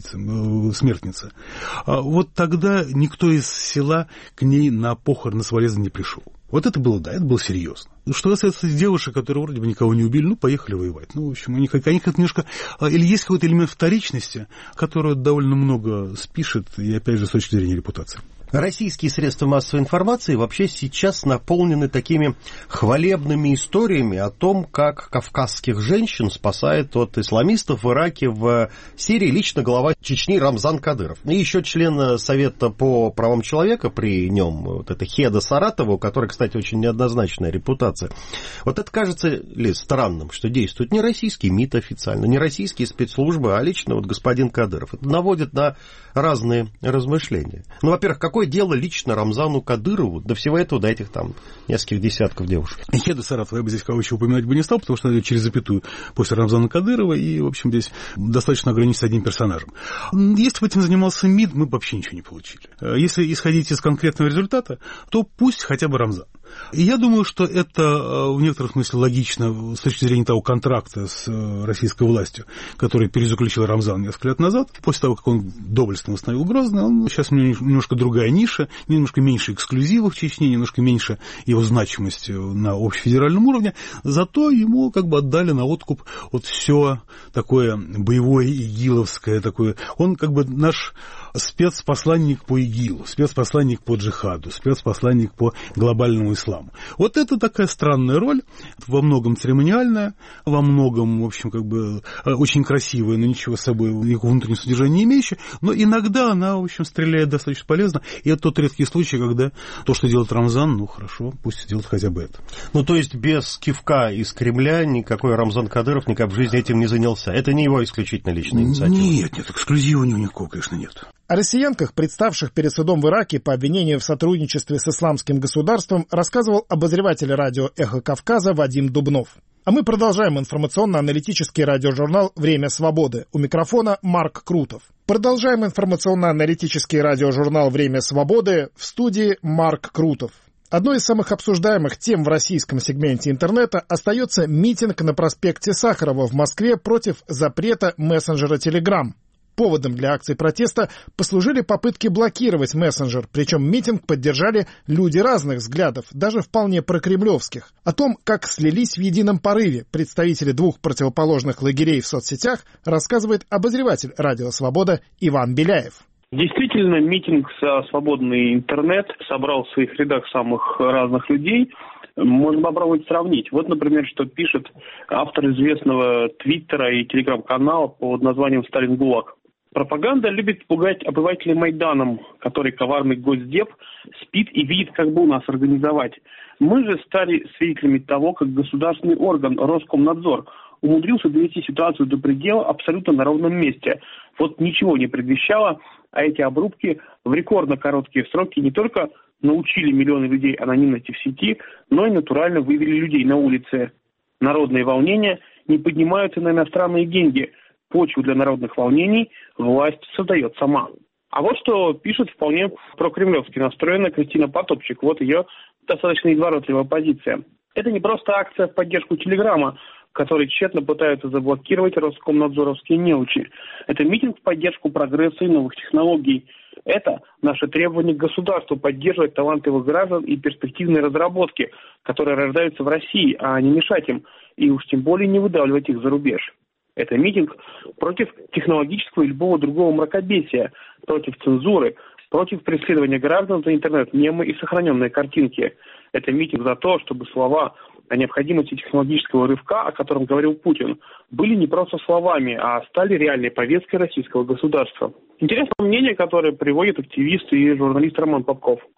смертница, вот тогда никто из села к ней на похороны соболезнования не пришел. Вот это было, да, это было серьезно. Что касается девушек, которые вроде бы никого не убили, поехали воевать. В общем, они как немножко... Или есть какой-то элемент вторичности, который довольно много спишет, и опять же, с точки зрения репутации. Российские средства массовой информации вообще сейчас наполнены такими хвалебными историями о том, как кавказских женщин спасает от исламистов в Ираке, в Сирии лично глава Чечни Рамзан Кадыров. И еще член Совета по правам человека при нем, вот это Хеда Саратова, у которой, кстати, очень неоднозначная репутация. Вот это кажется ли странным, что действует не российский МИД официально, не российские спецслужбы, а лично вот господин Кадыров. Это наводит на разные размышления. Во-первых, какое дело лично Рамзану Кадырову до всего этого, до этих там нескольких десятков девушек? Хеда Саратова я бы здесь кого еще упоминать бы не стал, потому что она через запятую после Рамзана Кадырова, и, в общем, здесь достаточно ограничиться одним персонажем. Если бы этим занимался МИД, мы бы вообще ничего не получили. Если исходить из конкретного результата, то пусть хотя бы Рамзан. И я думаю, что это в некотором смысле логично с точки зрения того контракта с российской властью, который перезаключил Рамзан несколько лет назад. После того, как он доблестно восстановил Грозный, он сейчас немножко другая ниша, немножко меньше эксклюзивов в Чечне, немножко меньше его значимости на общефедеральном уровне. Зато ему как бы отдали на откуп вот все такое боевое игиловское такое. Он как бы наш спецпосланник по ИГИЛу, спецпосланник по джихаду, спецпосланник по глобальному исламу. Вот это такая странная роль, во многом церемониальная, во многом, в общем, как бы очень красивая, но ничего с собой, никакого внутреннего содержания не имеющая, но иногда она, в общем, стреляет достаточно полезно, и это тот редкий случай, когда то, что делает Рамзан, хорошо, пусть делает хотя бы это. То есть без кивка из Кремля никакой Рамзан Кадыров никак в жизни этим не занялся. Это не его исключительно личная инициатива. Нет, эксклюзива у него никакого, конечно, нет. О россиянках, представших перед судом в Ираке по обвинению в сотрудничестве с исламским государством, рассказывал обозреватель радио «Эхо Кавказа» Вадим Дубнов. А мы продолжаем информационно-аналитический радиожурнал «Время свободы». У микрофона Марк Крутов. Продолжаем информационно-аналитический радиожурнал «Время свободы». В студии Марк Крутов. Одной из самых обсуждаемых тем в российском сегменте интернета остается митинг на проспекте Сахарова в Москве против запрета мессенджера Telegram. Поводом для акций протеста послужили попытки блокировать мессенджер, причем митинг поддержали люди разных взглядов, даже вполне прокремлевских. О том, как слились в едином порыве представители двух противоположных лагерей в соцсетях, рассказывает обозреватель «Радио Свобода» Иван Беляев. Действительно, митинг за свободный интернет собрал в своих рядах самых разных людей. Можно попробовать сравнить. Вот, например, что пишет автор известного твиттера и телеграм-канала под названием «Сталин ГУЛАГ». Пропаганда любит пугать обывателей Майданом, который коварный госдеп спит и видит, как бы у нас организовать. Мы же стали свидетелями того, как государственный орган Роскомнадзор умудрился довести ситуацию до предела абсолютно на ровном месте. Вот ничего не предвещало, а эти обрубки в рекордно короткие сроки не только научили миллионы людей анонимности в сети, но и натурально вывели людей на улицы. Народные волнения не поднимаются на иностранные деньги. Почву для народных волнений власть создает сама. А вот что пишет вполне прокремлевски настроенная Кристина Потопчик. Вот ее достаточно изворотливая позиция. Это не просто акция в поддержку Телеграма, который тщетно пытаются заблокировать роскомнадзоровские неучи. Это митинг в поддержку прогресса и новых технологий. Это наше требование к государству поддерживать талантливых граждан и перспективные разработки, которые рождаются в России, а не мешать им, и уж тем более не выдавливать их за рубеж. Это митинг против технологического и любого другого мракобесия, против цензуры, против преследования граждан за интернет-мемы и сохраненные картинки. Это митинг за то, чтобы слова о необходимости технологического рывка, о котором говорил Путин, были не просто словами, а стали реальной повесткой российского государства. Интересное мнение, которое приводит активист и журналист Роман Попков.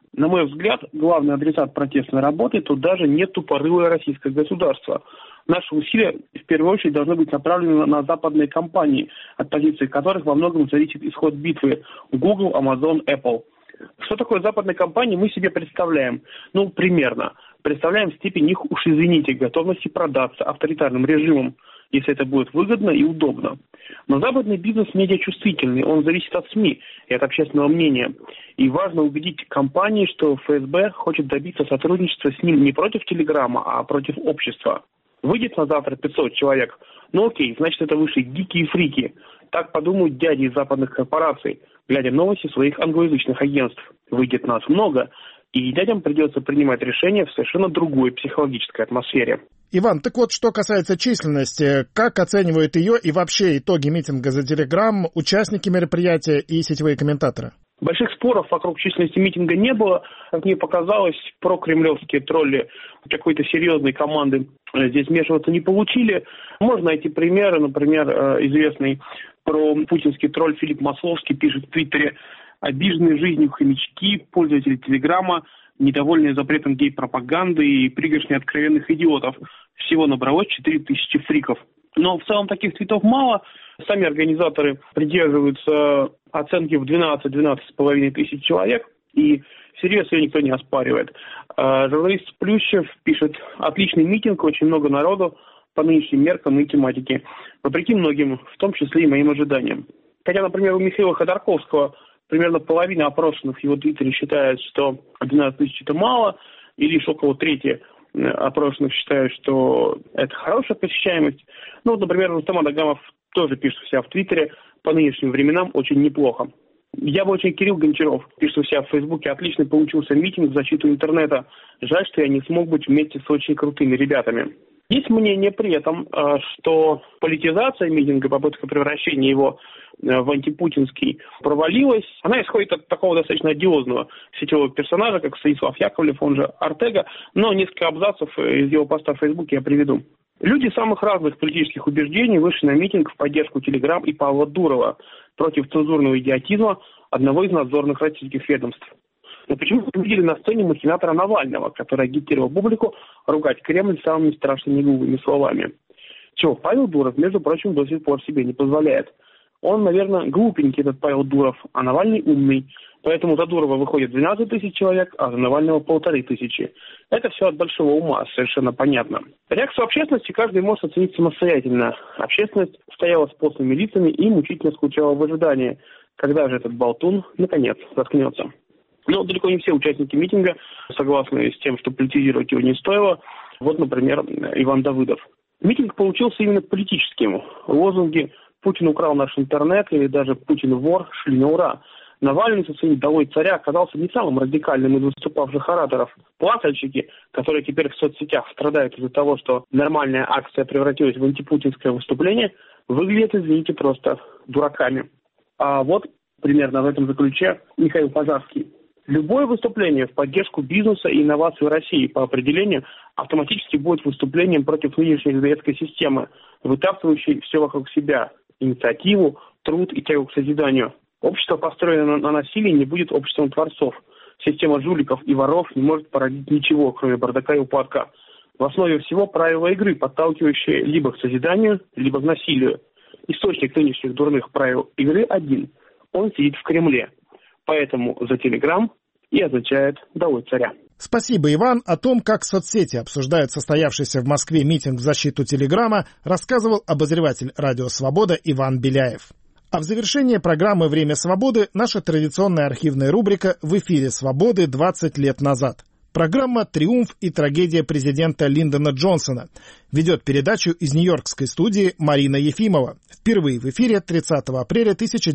На мой взгляд, главный адресат протестной работы тут даже не тупорылое российское государство. Наши усилия, в первую очередь, должны быть направлены на западные компании, от позиции которых во многом зависит исход битвы Google, Amazon, Apple. Что такое западные компании, мы себе представляем. Примерно. Представляем степень их, уж извините, готовности продаться авторитарным режимам, если это будет выгодно и удобно. Но западный бизнес медиачувствительный, он зависит от СМИ и от общественного мнения. И важно убедить компании, что ФСБ хочет добиться сотрудничества с ним не против Телеграма, а против общества. Выйдет на завтра 500 человек. Окей, значит, это вышли гики и фрики. Так подумают дяди из западных корпораций, глядя новости своих англоязычных агентств. Выйдет нас много, и дядям придется принимать решения в совершенно другой психологической атмосфере. Иван, так вот, что касается численности, как оценивают ее и вообще итоги митинга за Телеграм, участники мероприятия и сетевые комментаторы? Больших споров вокруг численности митинга не было. Как мне показалось, прокремлевские тролли какой-то серьезной команды здесь вмешиваться не получили. Можно найти примеры, например, известный пропутинский тролль Филипп Масловский пишет в Твиттере: «Обиженные жизнью хомячки, пользователи Телеграма, недовольные запретом гей-пропаганды и пригоршни откровенных идиотов. Всего набралось 4000 фриков». Но в целом таких твитов мало. Сами организаторы придерживаются оценки в 12-12,5 тысяч человек, и всерьез ее никто не оспаривает. Журналист Плющев пишет: «Отличный митинг, очень много народу по нынешним меркам и тематике, вопреки многим, в том числе и моим ожиданиям». Хотя, например, у Михаила Ходорковского примерно половина опрошенных в его твиттере считает, что 12 тысяч это мало, и лишь около трети опрошенных считают, что это хорошая посещаемость. Например, Рустам Адагамов тоже пишет у себя в Твиттере: «По нынешним временам очень неплохо». Яблочный Кирилл Гончаров пишет у себя в Фейсбуке: «Отличный получился митинг в защиту интернета. Жаль, что я не смог быть вместе с очень крутыми ребятами». Есть мнение при этом, что политизация митинга, попытка превращения его в антипутинский провалилась. Она исходит от такого достаточно одиозного сетевого персонажа, как Станислав Яковлев, он же Артега, но несколько абзацев из его поста в Фейсбуке я приведу. Люди самых разных политических убеждений вышли на митинг в поддержку Телеграм и Павла Дурова против цензурного идиотизма одного из надзорных российских ведомств. Но почему вы видели на сцене махинатора Навального, который агитировал публику ругать Кремль самыми страшными грубыми словами? Чего Павел Дуров, между прочим, до сих пор себе не позволяет. Он, наверное, глупенький, этот Павел Дуров, а Навальный умный. Поэтому за Дурова выходит 12 тысяч человек, а за Навального 1500. Это все от большого ума, совершенно понятно. Реакцию общественности каждый может оценить самостоятельно. Общественность стояла с постными лицами и мучительно скучала в ожидании, когда же этот болтун, наконец, заткнется. Но далеко не все участники митинга согласны с тем, что политизировать его не стоило. Вот, например, Иван Давыдов. Митинг получился именно политическим. Лозунги «Путин украл наш интернет» или даже «Путин вор» шли на ура. Навальный со своим «Долой царя» оказался не самым радикальным из выступавших ораторов. Плакальщики, которые теперь в соцсетях страдают из-за того, что нормальная акция превратилась в антипутинское выступление, выглядят, извините, просто дураками. А вот примерно в этом же ключе Михаил Пожарский. Любое выступление в поддержку бизнеса и инноваций России по определению автоматически будет выступлением против нынешней советской системы, вытаптывающей все вокруг себя: инициативу, труд и тягу к созиданию. Общество, построенное на насилии, не будет обществом творцов. Система жуликов и воров не может породить ничего, кроме бардака и упадка. В основе всего правила игры, подталкивающие либо к созиданию, либо к насилию. Источник нынешних дурных правил игры один. Он сидит в Кремле. Поэтому за Телеграм и означает «Долой царя». Спасибо, Иван. О том, как соцсети обсуждают состоявшийся в Москве митинг в защиту Телеграма, рассказывал обозреватель «Радио Свобода» Иван Беляев. А в завершение программы «Время свободы» наша традиционная архивная рубрика «В эфире свободы 20 лет назад». Программа «Триумф и трагедия президента Линдона Джонсона». Ведет передачу из нью-йоркской студии Марина Ефимова. Впервые в эфире 30 апреля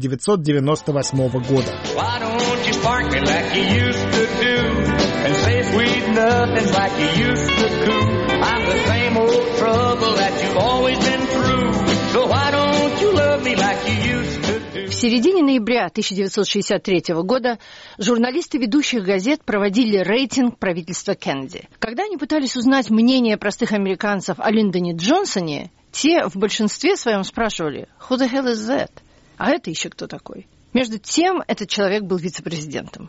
1998 года. В середине ноября 1963 года журналисты ведущих газет проводили рейтинг правительства Кеннеди. Когда они пытались узнать мнение простых американцев о Линдоне Джонсоне, те в большинстве своем спрашивали «Who the hell is that?» А это еще кто такой? Между тем, этот человек был вице-президентом.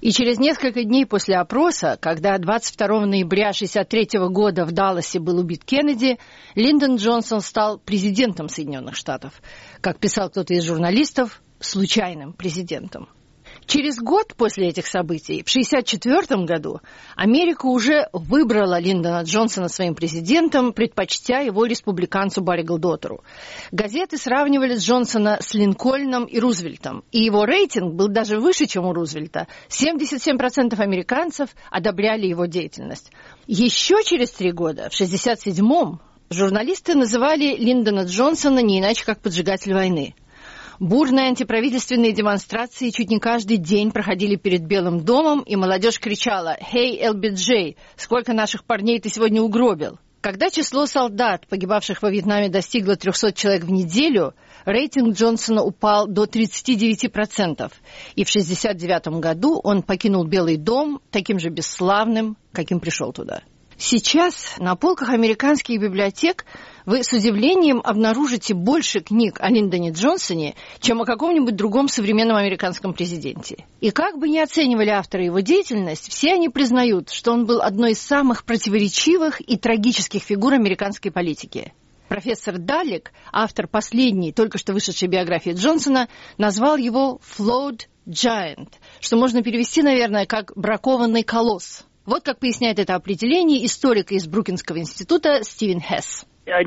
И через несколько дней после опроса, когда 22 ноября 1963 года в Далласе был убит Кеннеди, Линдон Джонсон стал президентом Соединенных Штатов. Как писал кто-то из журналистов, случайным президентом. Через год после этих событий, в 1964 году, Америка уже выбрала Линдона Джонсона своим президентом, предпочтя его республиканцу Барри Голдотеру. Газеты сравнивали Джонсона с Линкольном и Рузвельтом, и его рейтинг был даже выше, чем у Рузвельта. 77% американцев одобряли его деятельность. Еще через 3 года, в 1967-м, журналисты называли Линдона Джонсона не иначе, как поджигатель войны. Бурные антиправительственные демонстрации чуть не каждый день проходили перед Белым домом, и молодежь кричала «Hey, LBJ, сколько наших парней ты сегодня угробил?». Когда число солдат, погибавших во Вьетнаме, достигло 300 человек в неделю, рейтинг Джонсона упал до 39%. И в 1969 году он покинул Белый дом таким же бесславным, каким пришел туда. Сейчас на полках американских библиотек вы с удивлением обнаружите больше книг о Линдоне Джонсоне, чем о каком-нибудь другом современном американском президенте. И как бы ни оценивали авторы его деятельность, все они признают, что он был одной из самых противоречивых и трагических фигур американской политики. Профессор Даллек, автор последней, только что вышедшей биографии Джонсона, назвал его «flawed giant», что можно перевести, наверное, как «бракованный колосс». Вот как поясняет это определение историк из Брукинского института Стивен Хесс.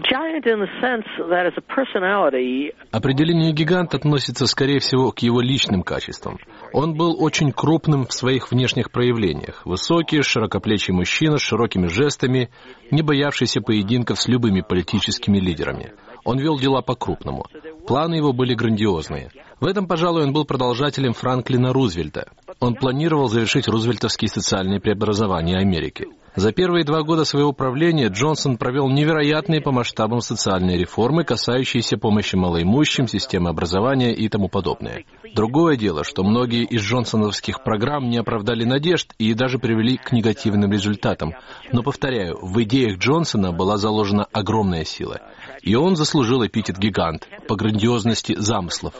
Определение гигант относится, скорее всего, к его личным качествам. Он был очень крупным в своих внешних проявлениях. Высокий, широкоплечий мужчина с широкими жестами, не боявшийся поединков с любыми политическими лидерами. Он вел дела по-крупному. Планы его были грандиозные. В этом, пожалуй, он был продолжателем Франклина Рузвельта. Он планировал завершить рузвельтовские социальные преобразования Америки. За первые 2 года своего правления Джонсон провел невероятные по масштабам социальные реформы, касающиеся помощи малоимущим, системы образования и тому подобное. Другое дело, что многие из джонсоновских программ не оправдали надежд и даже привели к негативным результатам. Но, повторяю, в идеях Джонсона была заложена огромная сила. И он заслужил эпитет «гигант» по грандиозности замыслов.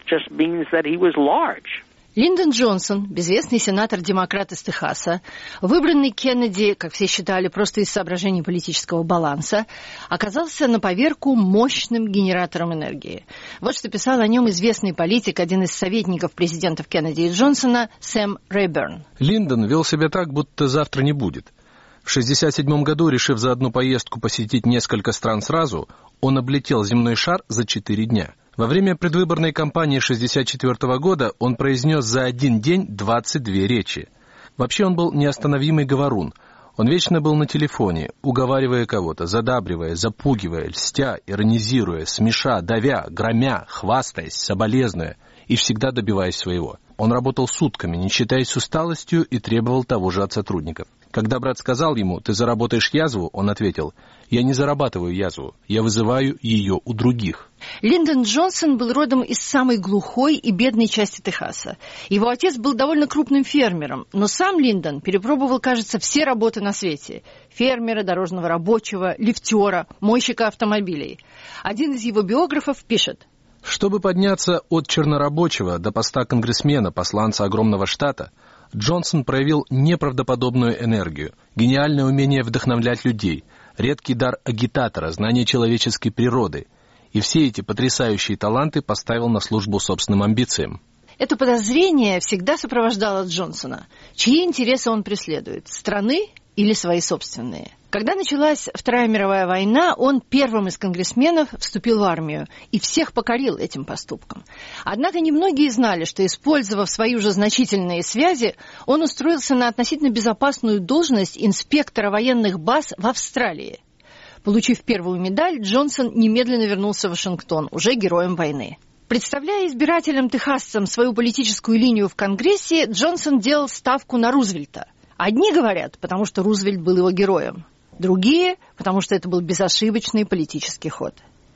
Линдон Джонсон, безвестный сенатор-демократ из Техаса, выбранный Кеннеди, как все считали, просто из соображений политического баланса, оказался на поверку мощным генератором энергии. Вот что писал о нем известный политик, один из советников президентов Кеннеди и Джонсона, Сэм Рейберн. Линдон вел себя так, будто завтра не будет. В 1967 году, решив за одну поездку посетить несколько стран сразу, он облетел земной шар за 4 дня. Во время предвыборной кампании 1964 года он произнес за один день 22 речи. Вообще он был неостановимый говорун. Он вечно был на телефоне, уговаривая кого-то, задабривая, запугивая, льстя, иронизируя, смеша, давя, громя, хвастаясь, соболезнуя и всегда добиваясь своего. Он работал сутками, не считаясь с усталостью, и требовал того же от сотрудников. Когда брат сказал ему: «Ты заработаешь язву», он ответил: «Я не зарабатываю язву, я вызываю ее у других». Линдон Джонсон был родом из самой глухой и бедной части Техаса. Его отец был довольно крупным фермером, но сам Линдон перепробовал, кажется, все работы на свете. Фермера, дорожного рабочего, лифтера, мойщика автомобилей. Один из его биографов пишет: «Чтобы подняться от чернорабочего до поста конгрессмена, посланца огромного штата, Джонсон проявил неправдоподобную энергию, гениальное умение вдохновлять людей, редкий дар агитатора, знание человеческой природы. И все эти потрясающие таланты поставил на службу собственным амбициям». Это подозрение всегда сопровождало Джонсона. Чьи интересы он преследует? Страны или свои собственные? Когда началась Вторая мировая война, он первым из конгрессменов вступил в армию и всех покорил этим поступком. Однако немногие знали, что, использовав свои уже значительные связи, он устроился на относительно безопасную должность инспектора военных баз в Австралии. Получив первую медаль, Джонсон немедленно вернулся в Вашингтон, уже героем войны. Представляя избирателям-техасцам свою политическую линию в Конгрессе, Джонсон делал ставку на Рузвельта. Одни говорят, потому что Рузвельт был его героем. Другие, потому что это был безошибочный политический ход.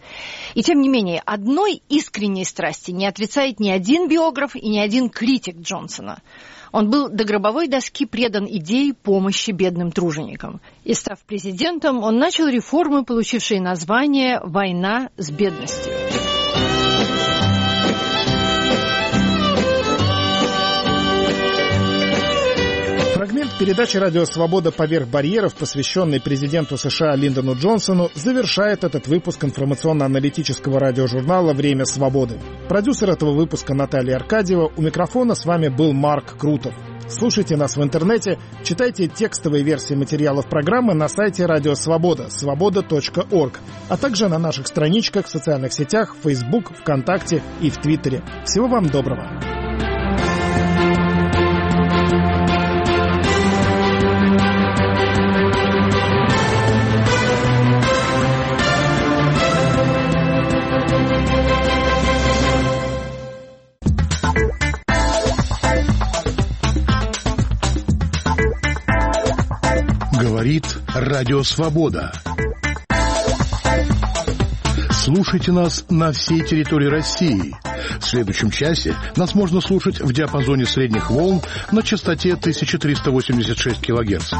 И тем не менее, одной искренней страсти не отрицает ни один биограф и ни один критик Джонсона. Он был до гробовой доски предан идее помощи бедным труженикам. И, став президентом, он начал реформы, получившие название «Война с бедностью». Передача «Радио Свобода. Поверх барьеров», посвященная президенту США Линдону Джонсону, завершает этот выпуск информационно-аналитического радиожурнала «Время свободы». Продюсер этого выпуска Наталья Аркадьева. У микрофона с вами был Марк Крутов. Слушайте нас в интернете, читайте текстовые версии материалов программы на сайте «Радио Свобода» svoboda.org, а также на наших страничках в социальных сетях Facebook, ВКонтакте и в Твиттере. Всего вам доброго! Говорит Радио Свобода. Слушайте нас на всей территории России. В следующем часе нас можно слушать в диапазоне средних волн на частоте 1386 кГц.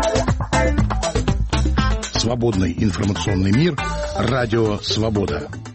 Свободный информационный мир. Радио Свобода.